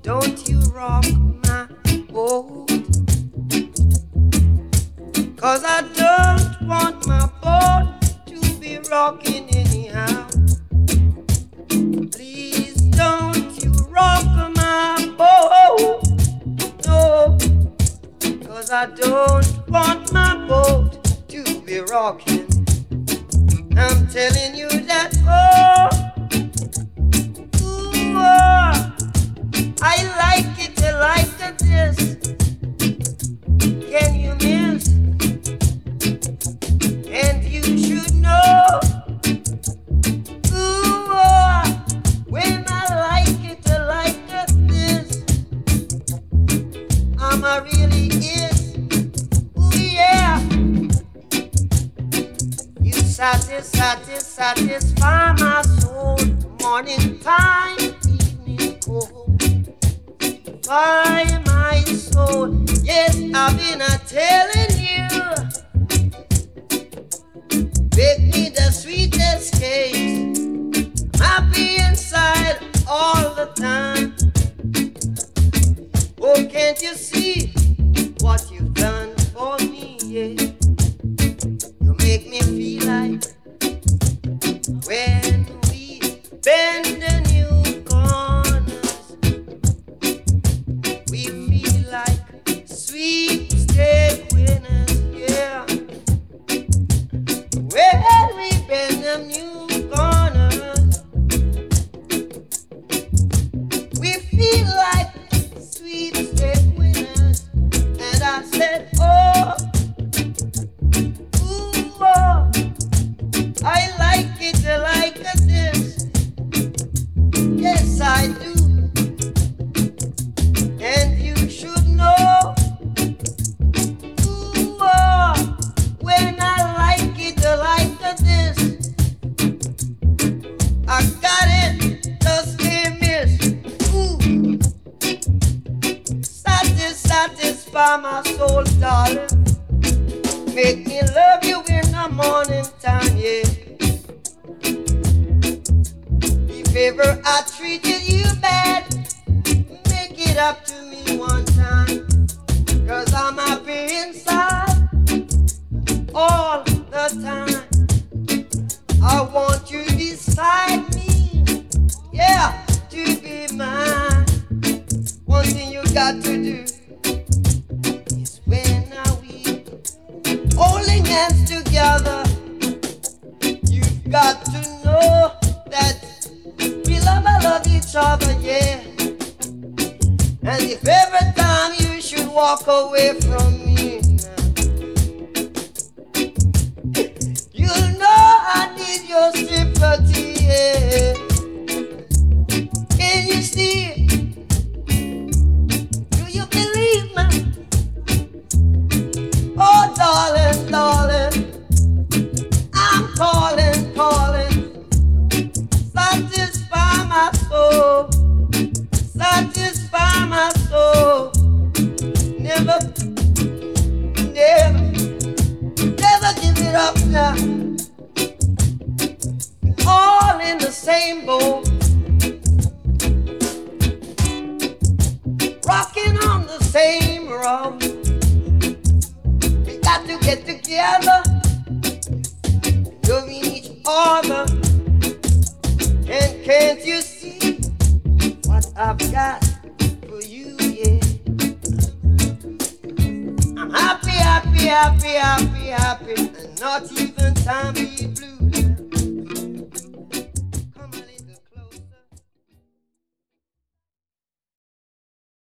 Don't you rock my boat, 'cause I don't want my boat to be rocking anyhow. Please don't you rock my boat, no, 'cause I don't want my boat to be rocking. I'm telling you that, oh, ooh, oh, I like it like this. Can you miss? And you should know, ooh, oh, when I like it like this, I'm a really is, ooh yeah. You satisfy my soul, morning time, evening cold. By my soul, yes, I've been telling you, make me the sweetest cake, happy inside all the time. Oh, can't you see what you've done for me, yeah? You make me feel like when we bend the new corners, we feel like sweepstake winners, yeah. When we bend the new corners, we feel like sweepstake winners. And I said, oh, ooh, oh, I like it like this. Yes, I do. And you should know, ooh, oh, when I like it like this, I got it, just can't miss. Ooh, satisfy my soul, darling. Make me love you in the morning time, yeah. If ever I treated you bad, make it up to me one time, 'cause I'm happy inside all the time. I want you beside me, yeah, to be mine. One thing you got to do is when we holding hands together, you've got to know that we love each other, yeah. And if every time you should walk away from me, you know I need your sympathy, yeah. Can you see? Do you believe me? Oh, darling, darling, I'm calling, calling. Satisfy my soul, satisfy my soul. Never, never, never give it up now. All in the same boat, rocking on the same road. We got to get together, loving each other. And can't you see what I've got for you, yeah? I'm happy, happy, happy, happy, happy, and not even time to be blue.